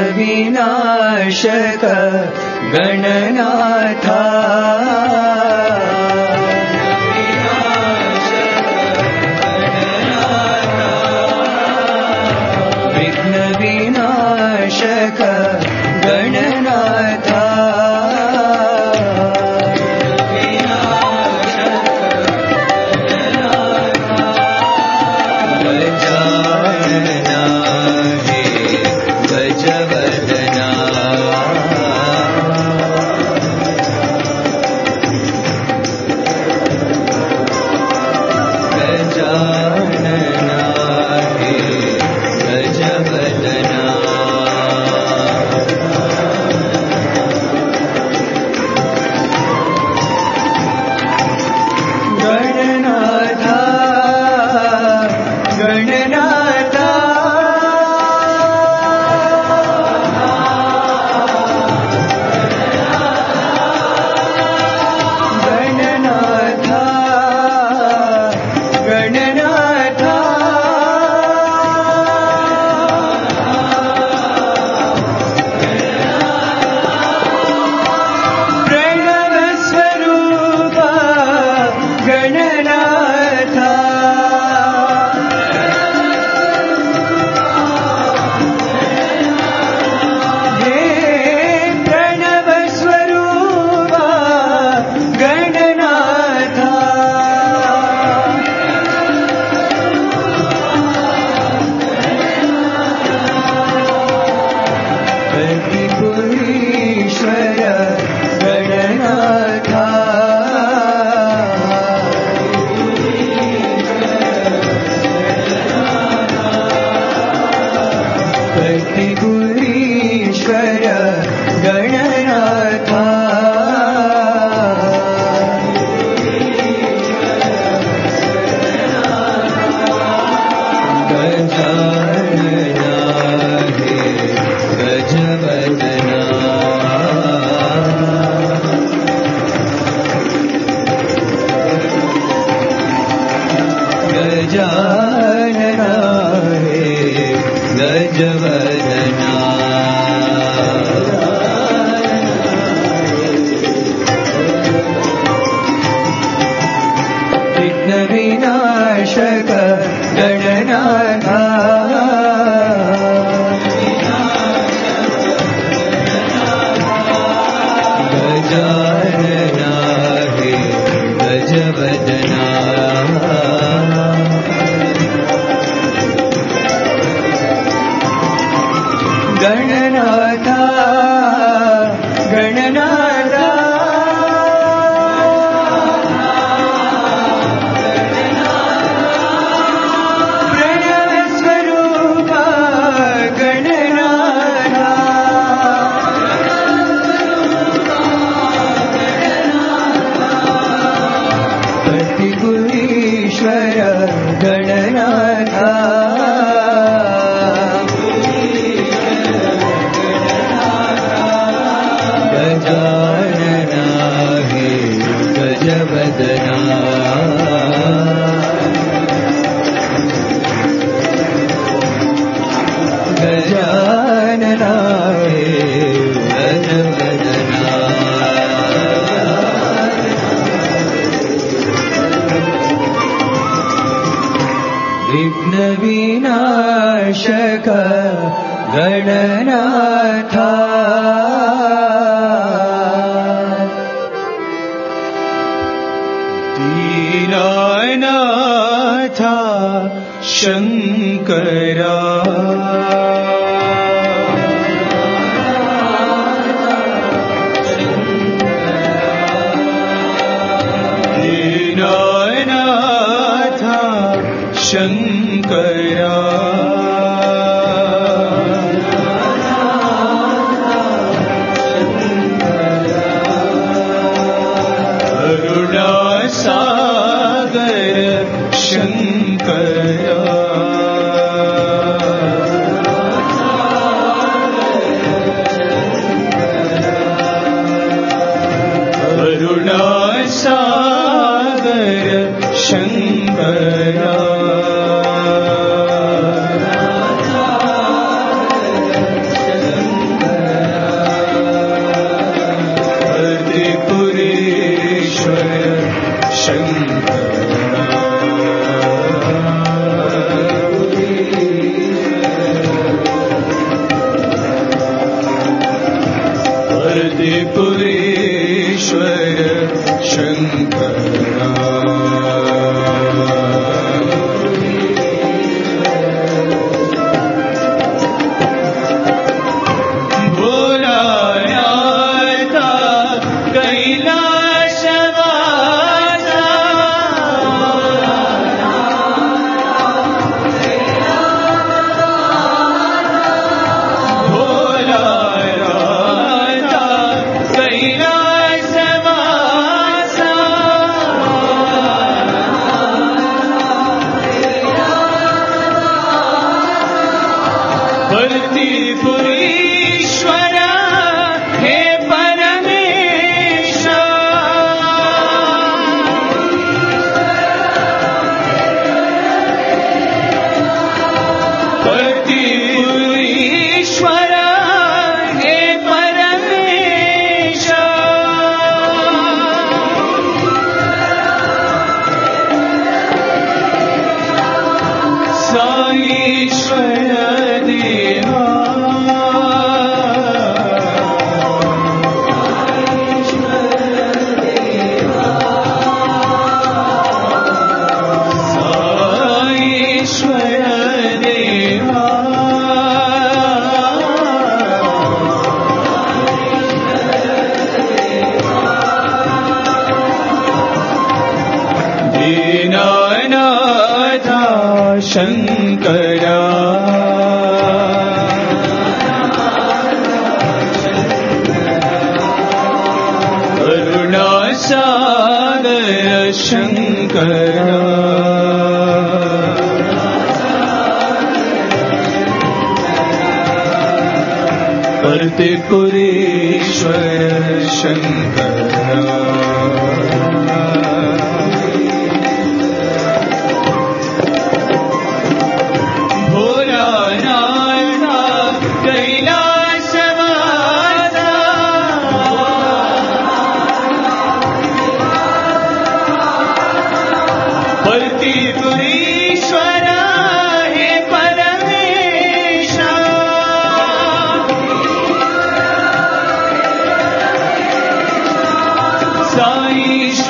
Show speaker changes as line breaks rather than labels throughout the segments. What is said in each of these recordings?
विनाशक गणनाथा विघ्न विनाशक गणनाथा
सागर शंकरा
पुरीश्वर हे परमेश पुरीश्वर हे परमेश साईश्वर देवा दीनानाथा शंकरा करुणासागर शंकरा कर्तिपुरेश्वर शंकरा पुरीश्वर हे परमेश साईश्वर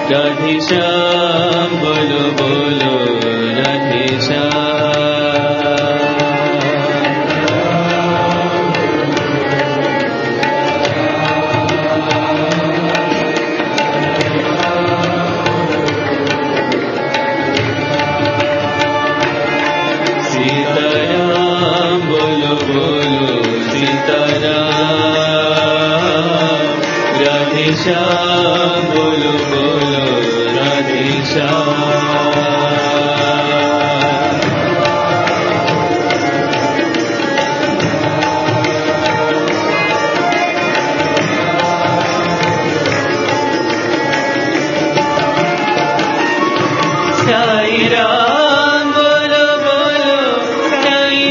राधेश्याम बोलो बोलो राधेश्याम सीताराम बोलो बोलो सीताराम राधेश्याम बोलो बोलो राधेश्याम साई राम बोलो बोलो साई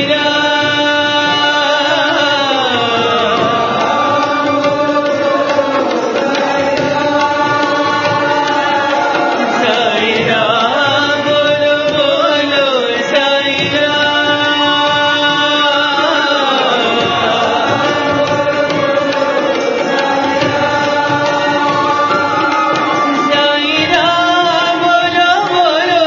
राम बोलो बोलो साई राम बोलो बोलो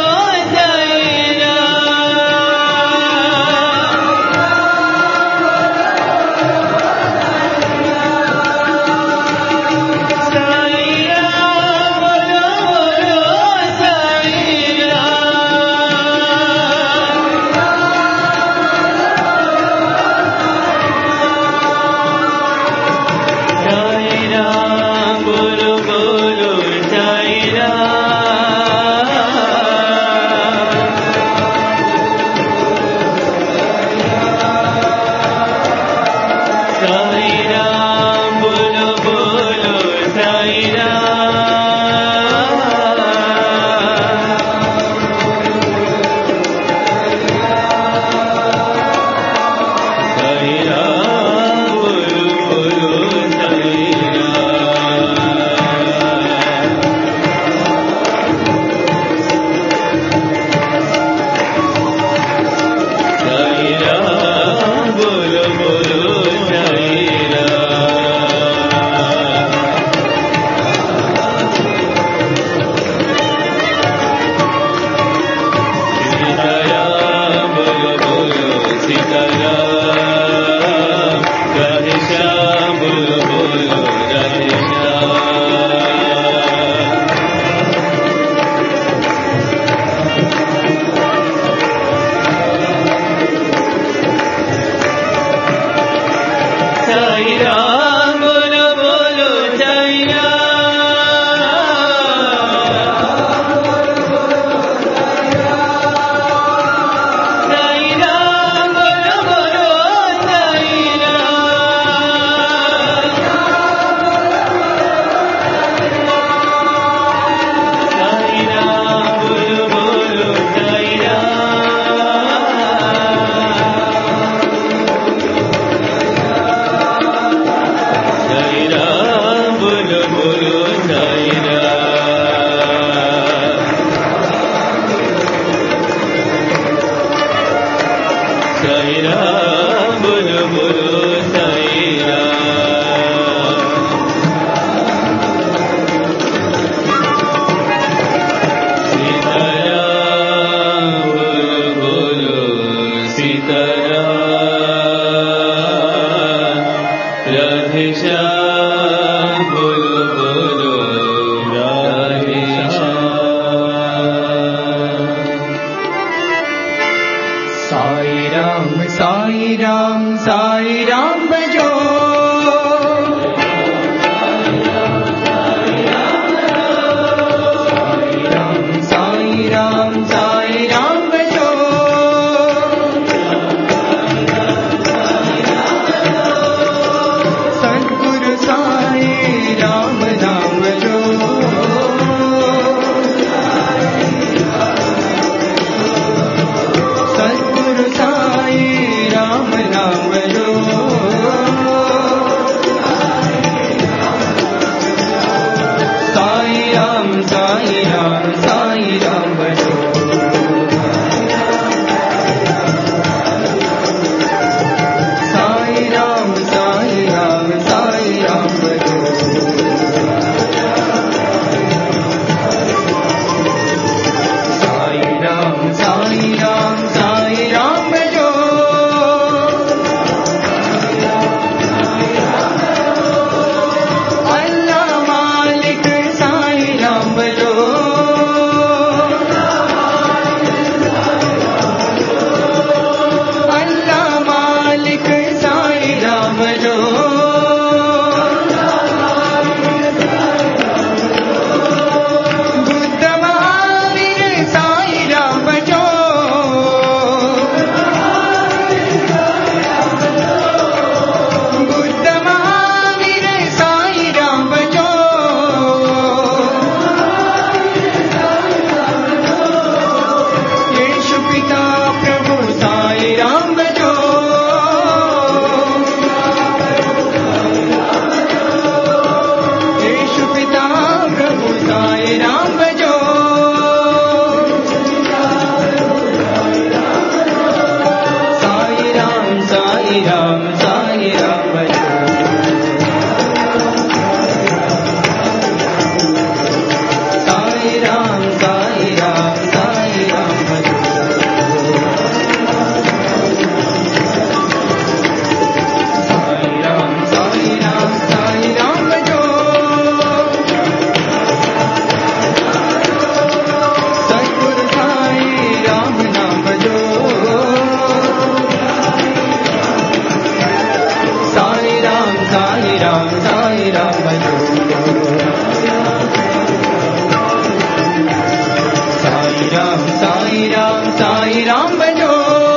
साई राम बजो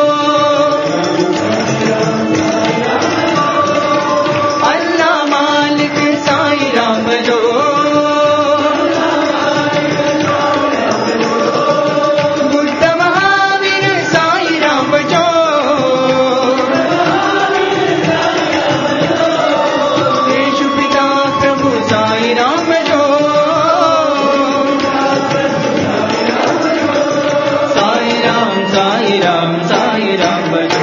अल्लाह मालिक साई राम बजो बुद्ध महावीर साई राम बजो यीशु पिता प्रभु साई राम बजो साई राम साई राम साई राम बजो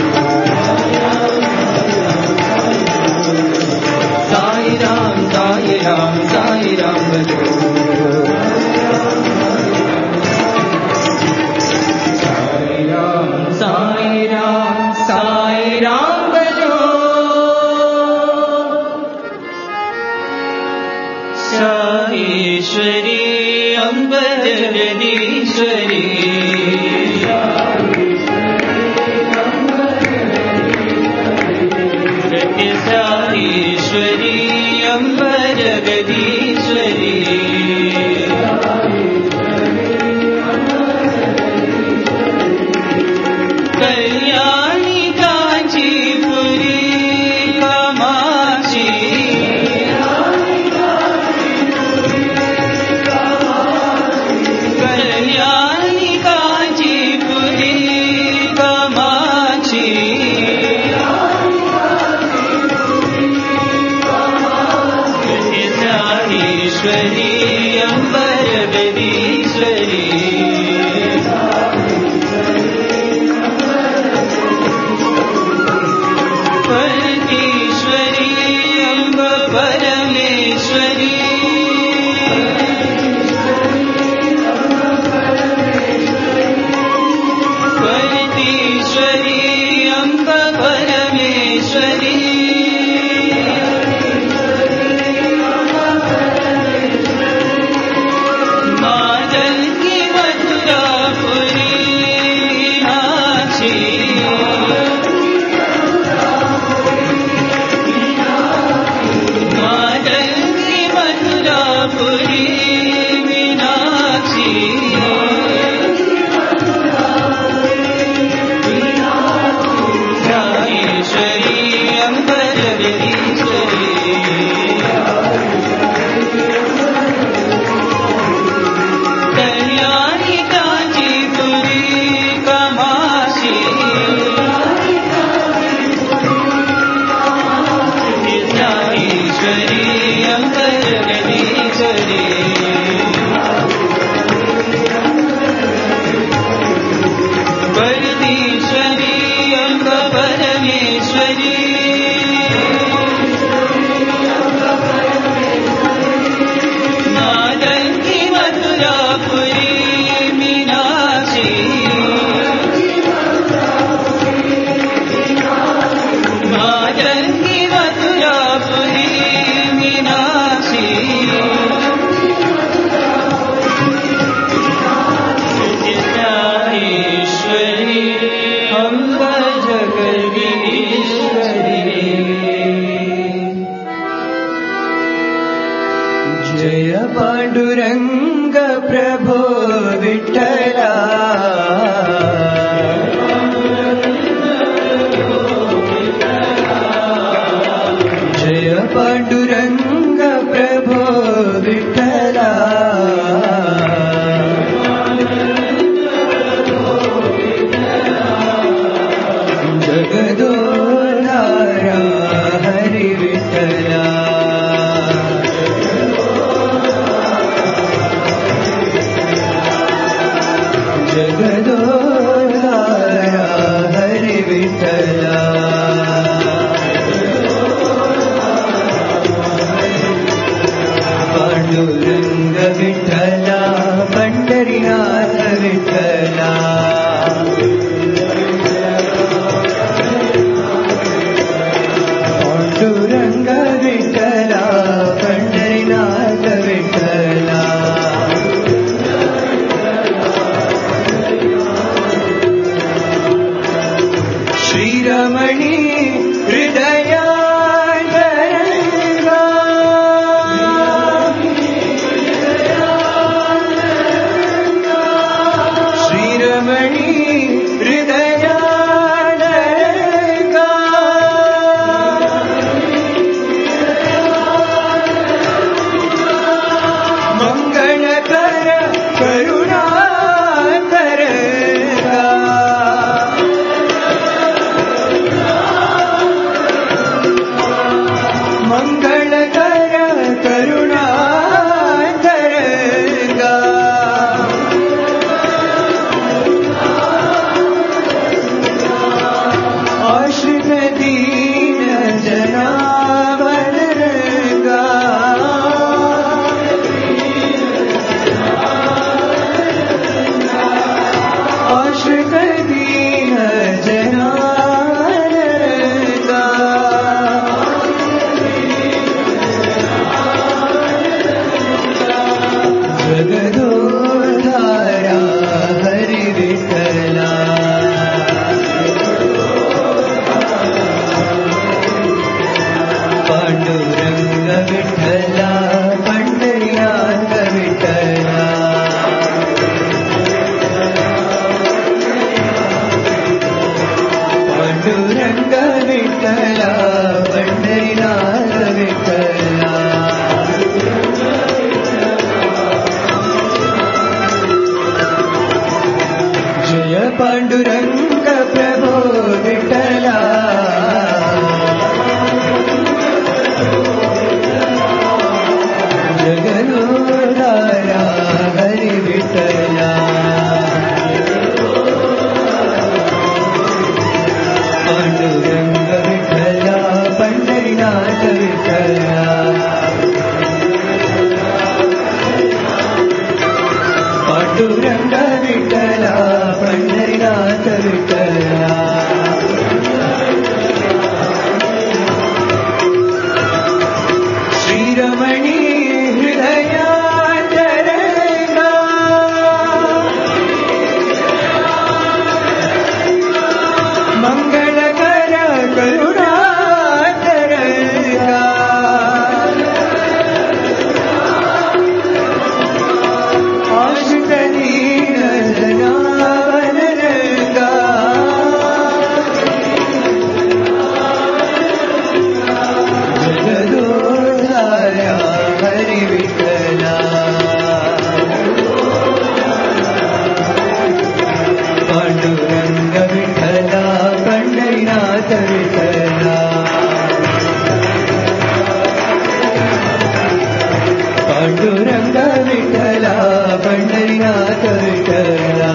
साई राम साई राम साई राम बजो साई राम साई राम साई राम बजो साईश्वरी अम्ब जगदीश्वरी साईश्वरी अम्ब जगदीश्वरी कल्याणी कांचीपुरी कामाक्षी कल्याणी कांचीपुरी कामाक्षी साईश्वरी अम्ब जगदीश्वरी परमेश्वरी अम्ब परमेश्वरी परमेश्वरी अम्ब परमेश्वरी मादंगी मथुरापुरी मीनाक्षी मादंगी मथुरापुरी मीनाक्षी साईश्वरी अम्ब जगदीश्वरी कल्याणी कांचीपुरी कामाक्षी साईश्वरी अम्ब जगदीश्वरी परमेश्वरी अम्ब परमेश्वरी मादंगी मथुरापुरी मीनाक्षी मादंगी मथुरापुरी मीनाक्षी साईश्वरी अम्ब जगदीश्वरी जय पांडुरंग प्रभो विठ्ठला जय पांडुरंग प्रभो विठ्ठला जगदोधारा हरि विठ्ठला जगदोधारा हरि विठ्ठला पांडुरंग विठ्ठला पंढरीनाथ विठ्ठला पांडुरंग विठ्ठला पंढरीनाथ विठ्ठला శ్రీరమణి హృదయా पांडुरंग प्रभो विठला जगन्नाथ हरि विठला पांडुरंग विठला पंढरीनाथ विठला पांडुरंग विठला पंढरीनाथ विठला श्रीरमणी हृदया तरंगा मंगलकर करुणा तरंगा आशिक दीन जनावन रंगा जगदोधारा हरि विठला पांडुरंग विठला पंढरीनाथ विठला पांडुरंग विठला पंढरीनाथ विठला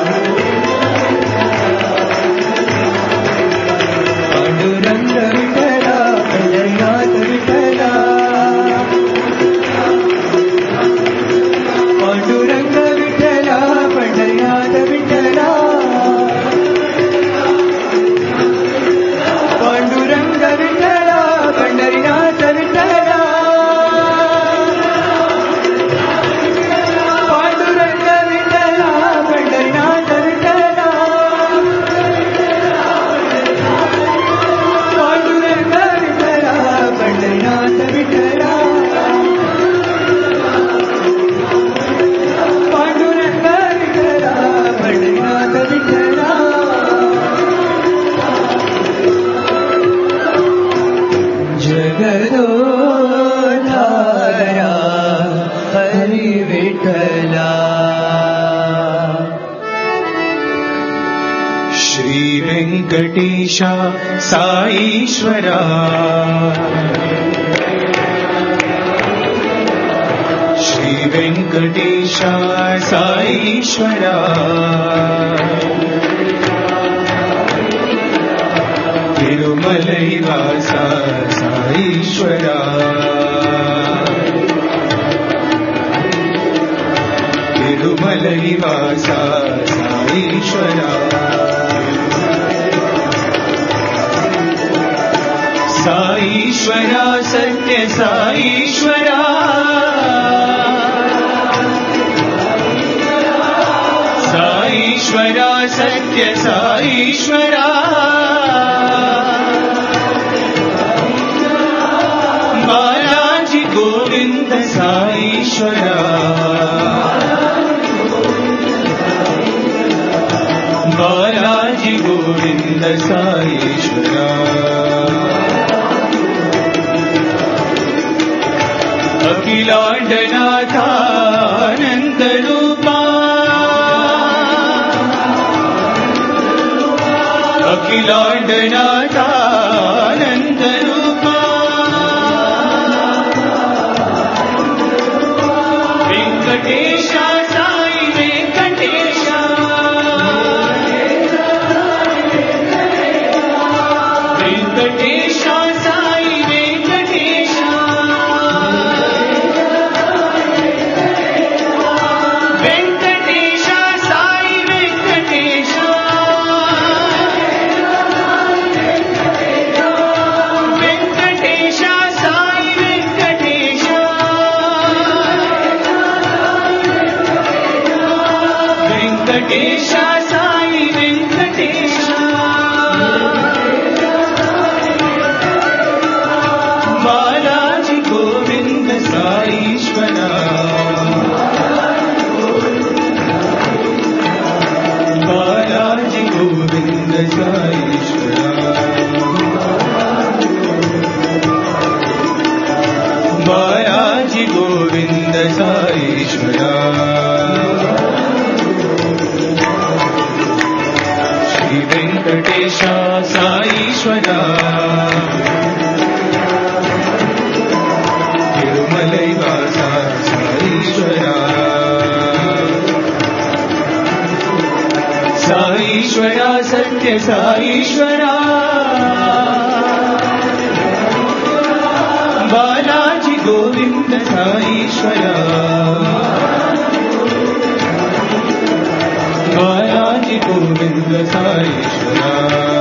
पांडुरंग विठला पंढरीनाथ विठला पांडुरंग विठला पंढरीनाथ विठला पांडुरंग विठला पंढरीनाथ विठला पांडुरंग विठला पंढरीनाथ विठला पांडुरंग विठला पंढरीनाथ विठला पांडुरंग विठला पंढरीनाथ विठला जगदोधारा हरि विठला श्री वेंकटेशा साईश्वरा श्री वेंकटेशा साईश्वरा तिरुमलैवासा साईश्वरा तिरुमलैवासा साईश्वरा साईश्वरा सत्य साईश्वरा साईश्वरा सत्य साईश्वरा बालाजी गोविंद साईश्वरा बालाजी गोविंद साईश्वरा अखिलांडनाथानंद रूपा अखिलांडनाथानंद रूपा वेंकटेशा साई वेंकटेशा वेंकटेशा साई वेंकटेशा वेंकटेशा साई वेंकटेशा वेंकटेशा साई वेंकटेशा वेंकटेशा साई वेंकटेशा बालाजी गोविंद साईश्वरा बालाजी गोविंद साईश्वरा बालाजी गोविंद साईश्वरा श्री वेंकटेशा साईश्वरा तिरुमलै वासा साईश्वरा साईश्वरा सत्य साईश्वरा बालाजी गोविंद साईश्वरा बालाजी गोविंद साईश्वरा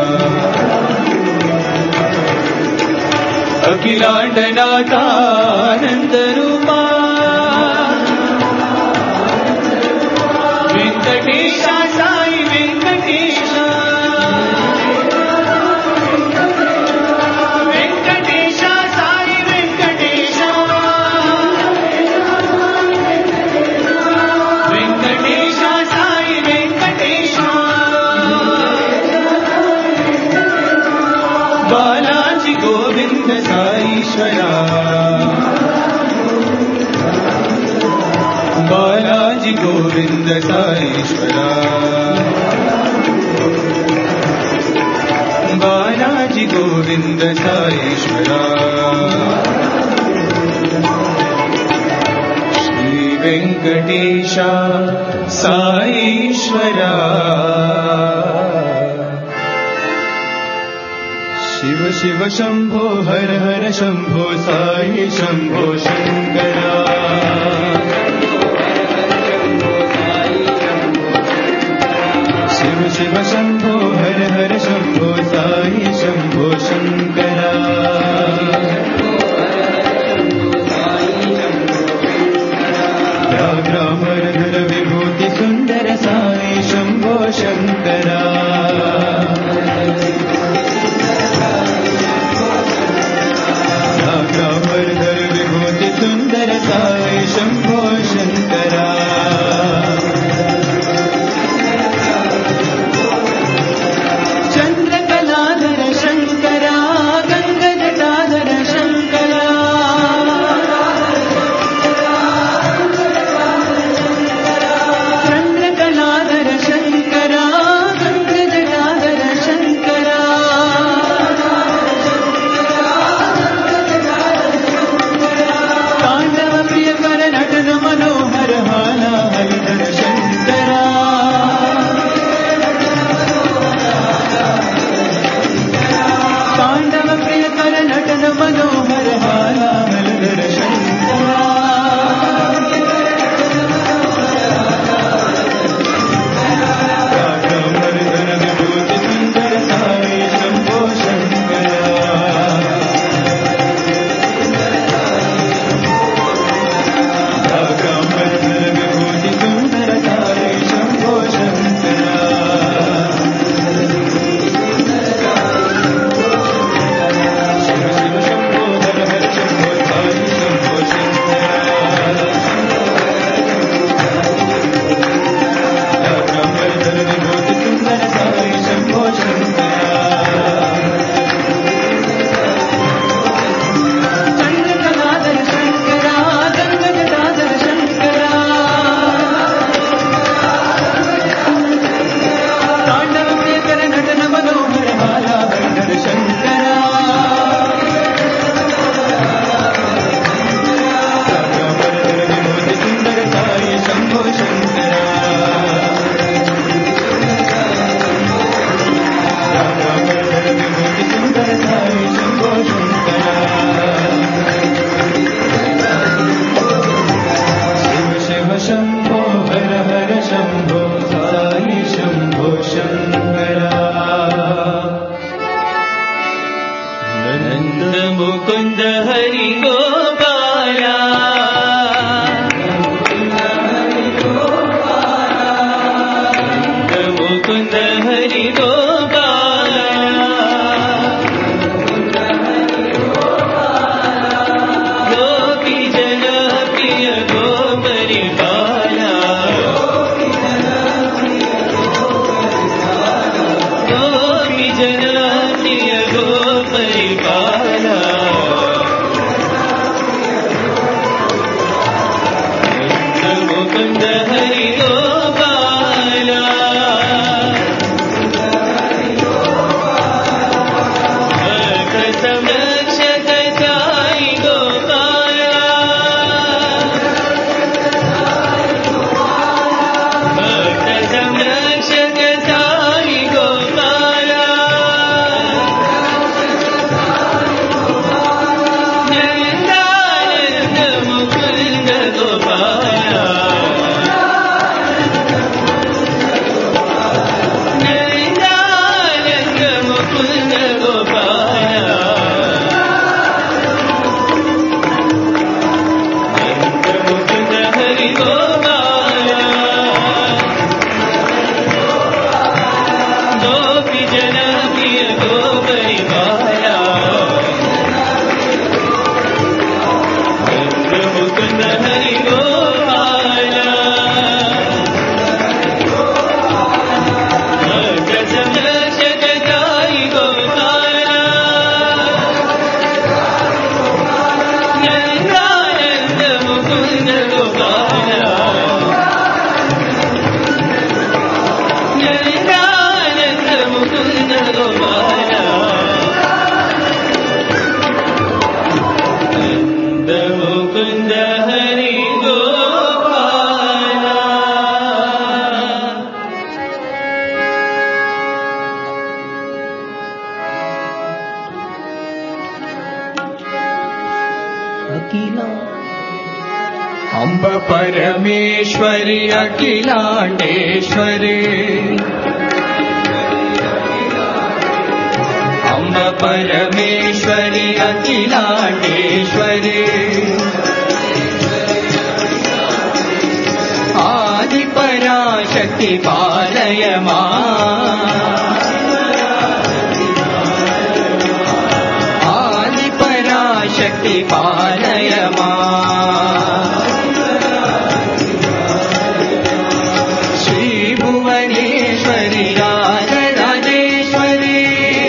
अखिलांडनाथानंद रूपा वेंकटेशा साई वेंकटेशा वेंकटेशा साई वेंकटेशा वेंकटेशा साई वेंकटेशा बालाजी गोविंद साईश्वरा बालाजी गोविंद साईश्वरा बालाजी गोविंद साईश्वरा श्री वेंकटेशा साईश्वरा शिव शिव शंभो हर हर शंभो साई शंभो शंकरा शिव शिव शंभो हर हर शंभो साई शंभो शंकरा व्याघ्रामरधर विभूति सुंदर साई शंभो शंकरा व्याघ्रामरधर विभूति सुंदर साई शंभो शंकरा मुकुंद हरि गोपाला गोपी जन प्रिय गोपरिपाला गोपी जन प्रिय गोपरिपाला मुकुंद हरि गोपाला भक्त संरक्षक साई गोपाला भक्त संरक्षक साई गोपाला नंदानंद मुकुंद गोपाला नंदानंद मुकुंद गोपाला मुकुंद हरि गोपाला गोपी जन प्रिय गोपरिपाला मुकुंद हरि गोपाला भक्त संरक्षक साई गोपाला नंदानंद मुकुंद गोपाला नंदानंद मुकुंद गोपाला नंद मुकुंद हरि गोपाला
अंब परमेश्वरी अखिलांडेश्वरी अंब परमेश्वरी अखिलांडेश्वरी आदि पराशक्ति पालय आदि पराशक्ति पालय श्री भुवनेश्वरी राजेश्वरी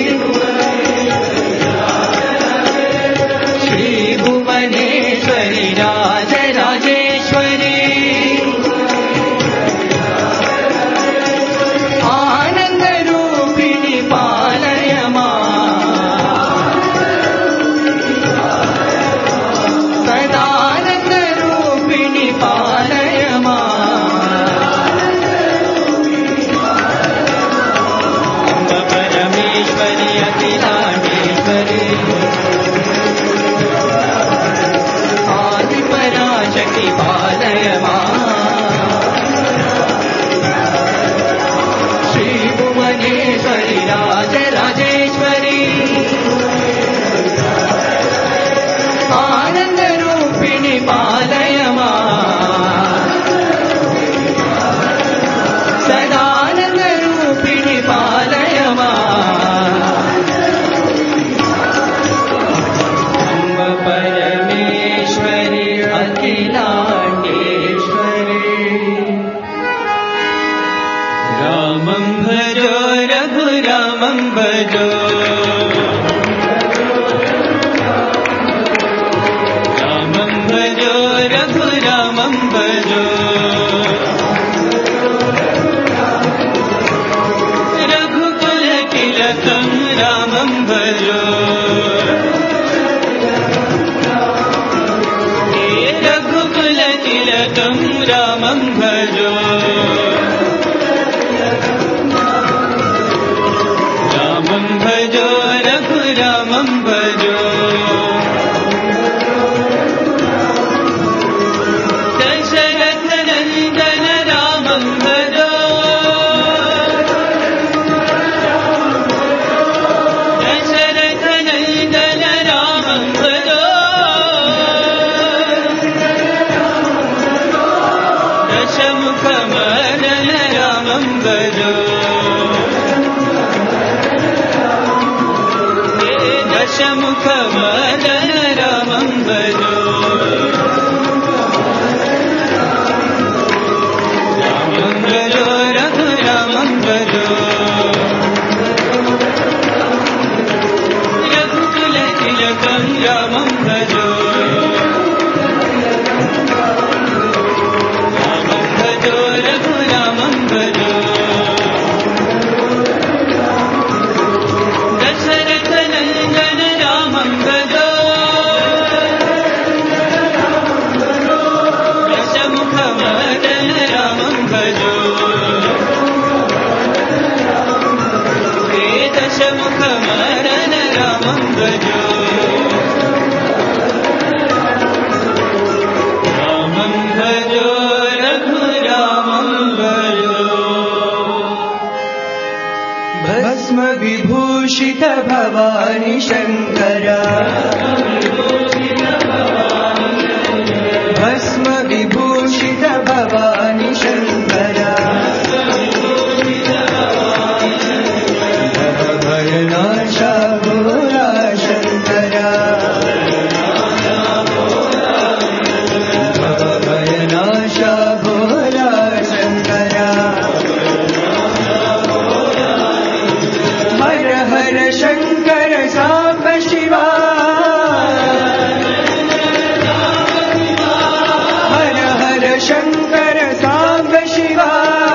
श्री भुवनेश्वरी राजेश्वरी आनंद रूपिणी पालय सदानंद रूपिणी पालय अंब परमेश्वरी अखिलांडेश्वरी आदि पराशक्ति पालय श्री भुवनेश्वरी राजेश्वरी आनंद रूपिणी पालय सदानंद रूपिणी पालय अंब परमेश्वरी अखिलांडेश्वरी रामं भजो रघुरामं भजो रामं भजो रघुरामं भजो रघुकुल तिलकं रामं भजो हे रघुकुल तिलकं रामं भजो रामं भजो रघुरामं भजो दशरथ नंदन रामं भजो दशरथ नंदन रामं भजो दशमुख मदन रामं भजो रामं भजो दशरथ नंदन रामं भजो दशमुख मदन रामं भजो दशमुख मदन रामं भजो रामं भजो रघुरामं भजो
भस्म विभूषित भवानी शंकरा भस्म विभूषित भवानी शंकरा भयनाशा भोला शंकरा भयनाशा भोला शंकरा हर हर शंकर सांब शिवा हर हर शंकर सांब शिवा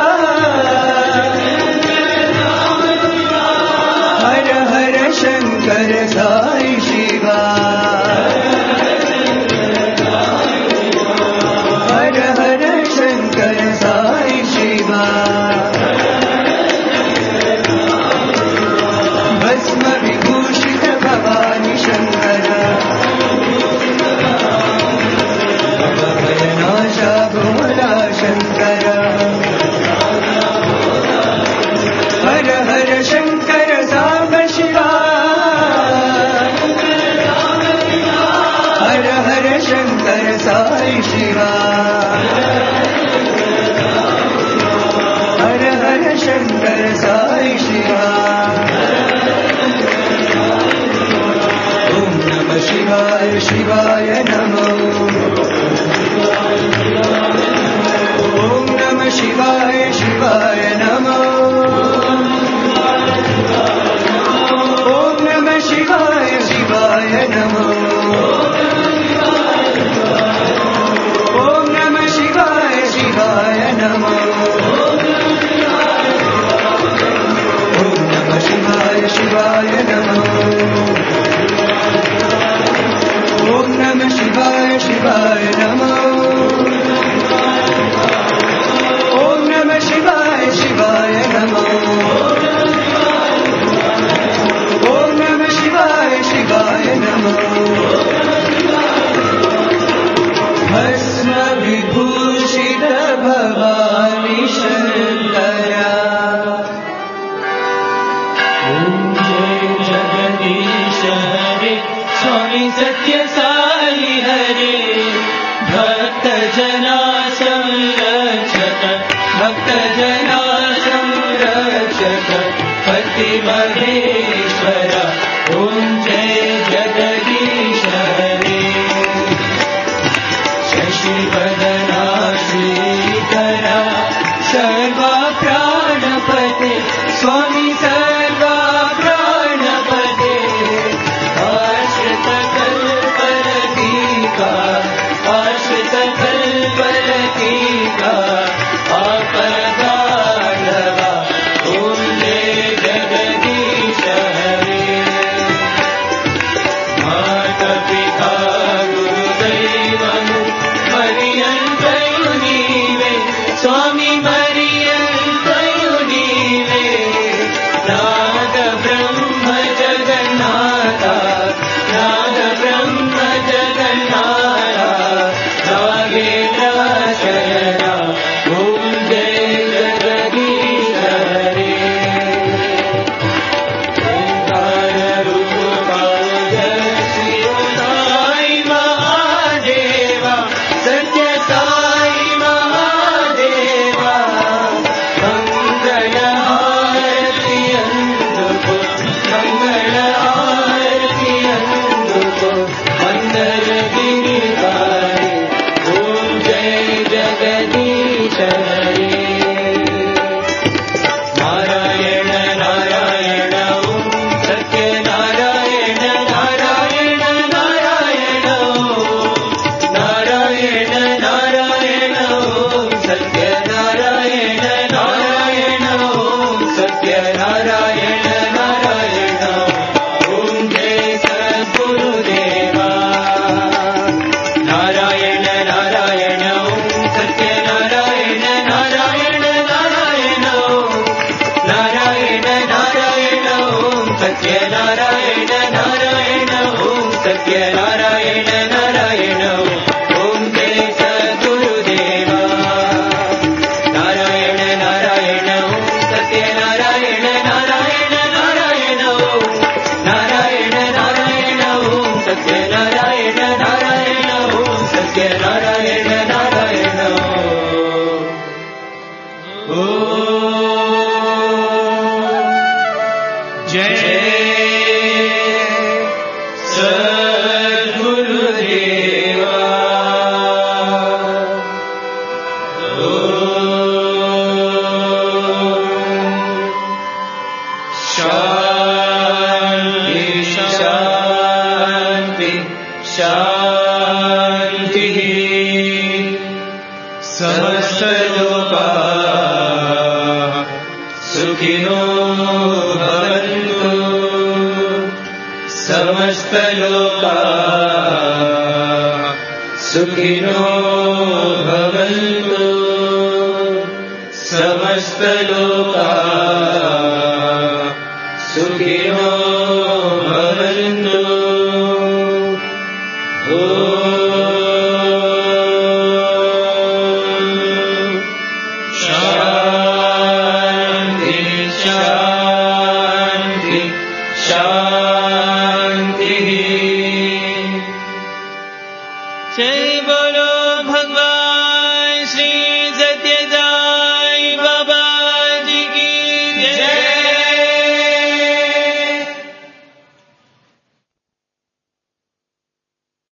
हर हर शंकर साई शिवा हर हर शंकर साई शिवा भस्म विभूषित भवानी शंकरा भयनाशा भोला शंकरा हर हर शंकर सांब शिवा हर हर शंकर साई शिवा हर हर शंकर साई शिवा ओम नमः शिवाय शिवाय नमो ओम नमः शिवाय शिवाय नमो ओम नमः शिवाय शिवाय नमो ओम नमः शिवाय शिवाय नमो ओम नमः शिवाय शिवाय नमो ओम नमः शिवाय शिवाय नमो ओम नमः शिवाय शिवाय नमो ओम नमः शिवाय शिवाय नमो भस्म विभूषित भवानी शंकरा
जय जगदीश हरे स्वामी सत्य साई हरे भक्त जना संरक्षक भक्त जना संरक्षक पति महेश्वर ओम जय जगदीश हरे शशिवदना श्रीकरा सर्वा प्राणपते स्वामी सर्वा प्राणपते आश्रित कल्परतीका आश्रित कल्परतीका आपदाडवा ओम जय जगदीश हरे माता पिता गुरुदैवము మరియంతయు నీవే స్వామి మరియంతయు నీవే सत्यनारायण नारायण ॐ सत्यनारायण नारायण ॐ जय सद्गुरुदेवा नारायण नारायण ॐ सत्यनारायण नारायण नारायण ॐ नारायण नारायण ॐ सत्यनारायण नारायण ॐ सत्यनारायण नारायण ॐ जय सद्गुरुदेवा शान्ति शान्ति शान्तिः समस्तलोकाः सुखिनो भवन्तु समस्तलोकाः सुखिनो भवन्तु समस्तलोकाः सुखिनो भवन्तु शान्ति शान्ति